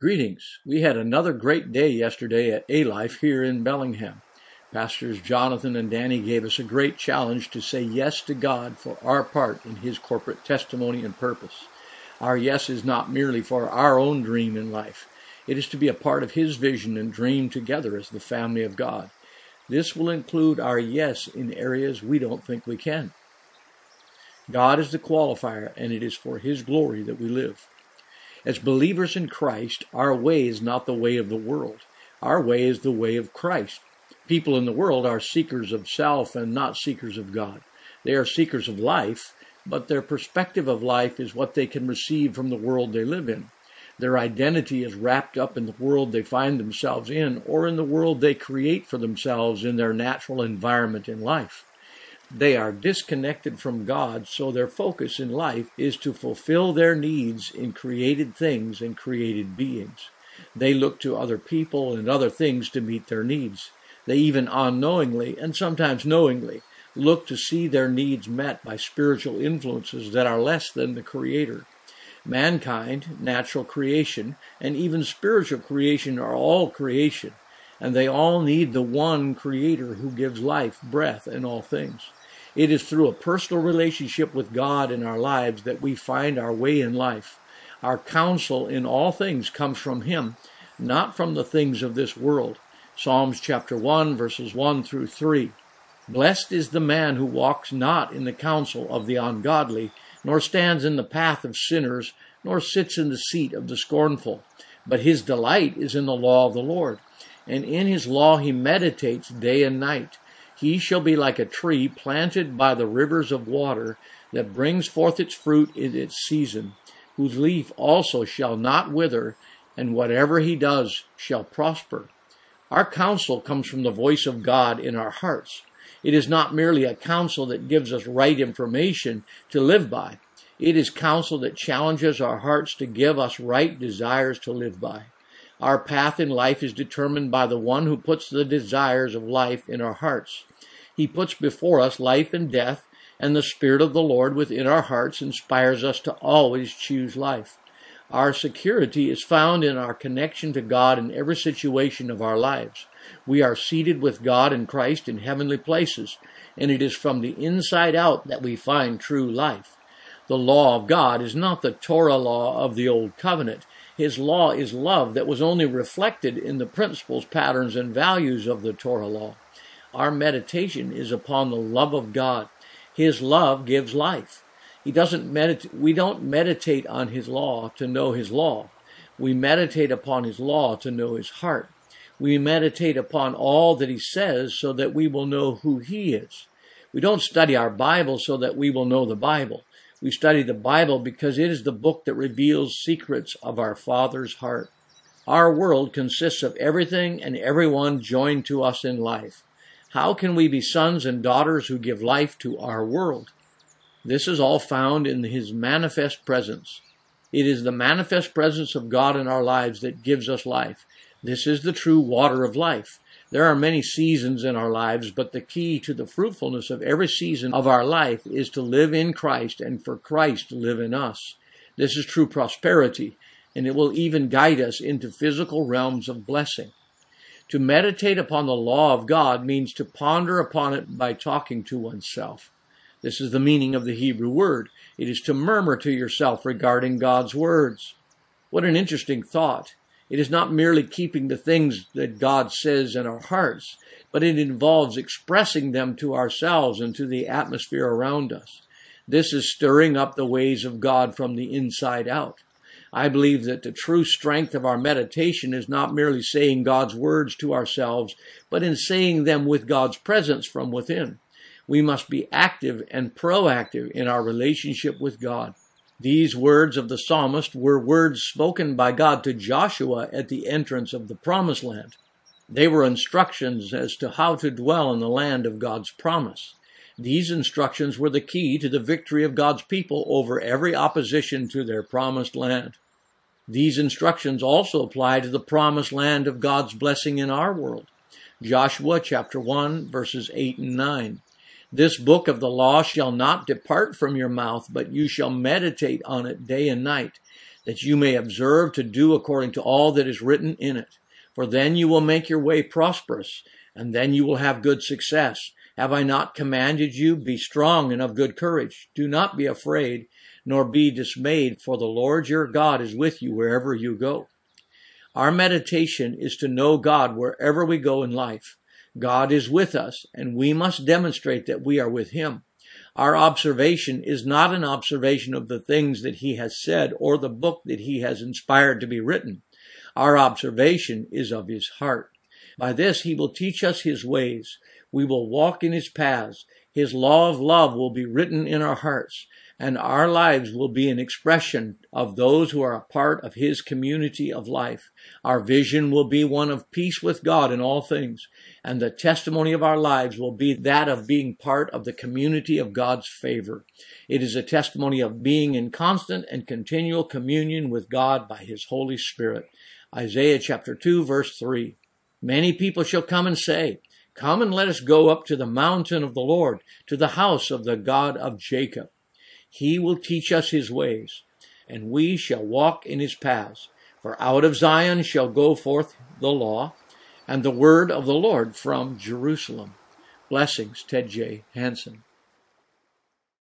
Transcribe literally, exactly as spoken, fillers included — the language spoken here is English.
Greetings. We had another great day yesterday at A-Life here in Bellingham. Pastors Jonathan and Danny gave us a great challenge to say yes to God for our part in His corporate testimony and purpose. Our yes is not merely for our own dream in life. It is to be a part of His vision and dream together as the family of God. This will include our yes in areas we don't think we can. God is the qualifier, and it is for His glory that we live. As believers in Christ, our way is not the way of the world. Our way is the way of Christ. People in the world are seekers of self and not seekers of God. They are seekers of life, but their perspective of life is what they can receive from the world they live in. Their identity is wrapped up in the world they find themselves in, or in the world they create for themselves in their natural environment in life. They are disconnected from God, so their focus in life is to fulfill their needs in created things and created beings. They look to other people and other things to meet their needs. They even unknowingly, and sometimes knowingly, look to see their needs met by spiritual influences that are less than the Creator. Mankind, natural creation, and even spiritual creation are all creation, and they all need the one Creator who gives life, breath, and all things. It is through a personal relationship with God in our lives that we find our way in life. Our counsel in all things comes from Him, not from the things of this world. Psalms chapter one, verses one through three. Blessed is the man who walks not in the counsel of the ungodly, nor stands in the path of sinners, nor sits in the seat of the scornful. But his delight is in the law of the Lord, and in His law he meditates day and night. He shall be like a tree planted by the rivers of water, that brings forth its fruit in its season, whose leaf also shall not wither, and whatever he does shall prosper. Our counsel comes from the voice of God in our hearts. It is not merely a counsel that gives us right information to live by. It is counsel that challenges our hearts to give us right desires to live by. Our path in life is determined by the one who puts the desires of life in our hearts. He puts before us life and death, and the Spirit of the Lord within our hearts inspires us to always choose life. Our security is found in our connection to God in every situation of our lives. We are seated with God in Christ in heavenly places, and it is from the inside out that we find true life. The law of God is not the Torah law of the Old Covenant. His law is love that was only reflected in the principles, patterns, and values of the Torah law. Our meditation is upon the love of God. His love gives life. He doesn't medit- we don't meditate on His law to know His law. We meditate upon His law to know His heart. We meditate upon all that He says so that we will know who He is. We don't study our Bible so that we will know the Bible. We study the Bible because it is the book that reveals secrets of our Father's heart. Our world consists of everything and everyone joined to us in life. How can we be sons and daughters who give life to our world? This is all found in His manifest presence. It is the manifest presence of God in our lives that gives us life. This is the true water of life. There are many seasons in our lives, but the key to the fruitfulness of every season of our life is to live in Christ and for Christ to live in us. This is true prosperity, and it will even guide us into physical realms of blessing. To meditate upon the law of God means to ponder upon it by talking to oneself. This is the meaning of the Hebrew word. It is to murmur to yourself regarding God's words. What an interesting thought. It is not merely keeping the things that God says in our hearts, but it involves expressing them to ourselves and to the atmosphere around us. This is stirring up the ways of God from the inside out. I believe that the true strength of our meditation is not merely saying God's words to ourselves, but in saying them with God's presence from within. We must be active and proactive in our relationship with God. These words of the psalmist were words spoken by God to Joshua at the entrance of the promised land. They were instructions as to how to dwell in the land of God's promise. These instructions were the key to the victory of God's people over every opposition to their promised land. These instructions also apply to the promised land of God's blessing in our world. Joshua chapter one, verses eight and nine. This book of the law shall not depart from your mouth, but you shall meditate on it day and night, that you may observe to do according to all that is written in it. For then you will make your way prosperous, and then you will have good success. Have I not commanded you? Be strong and of good courage. Do not be afraid, nor be dismayed, for the Lord your God is with you wherever you go. Our meditation is to know God wherever we go in life. God is with us, and we must demonstrate that we are with him. Our observation is not an observation of the things that he has said or the book that he has inspired to be written. Our observation is of his heart. By this he will teach us his ways. We will walk in his paths. His law of love will be written in our hearts, and our lives will be an expression of those who are a part of his community of life. Our vision will be one of peace with God in all things, and the testimony of our lives will be that of being part of the community of God's favor. It is a testimony of being in constant and continual communion with God by his Holy Spirit. Isaiah chapter two, verse three. Many people shall come and say, Come and let us go up to the mountain of the Lord, to the house of the God of Jacob. He will teach us his ways, and we shall walk in his paths. For out of Zion shall go forth the law, and the word of the Lord from Jerusalem. Blessings, Ted J. Hansen.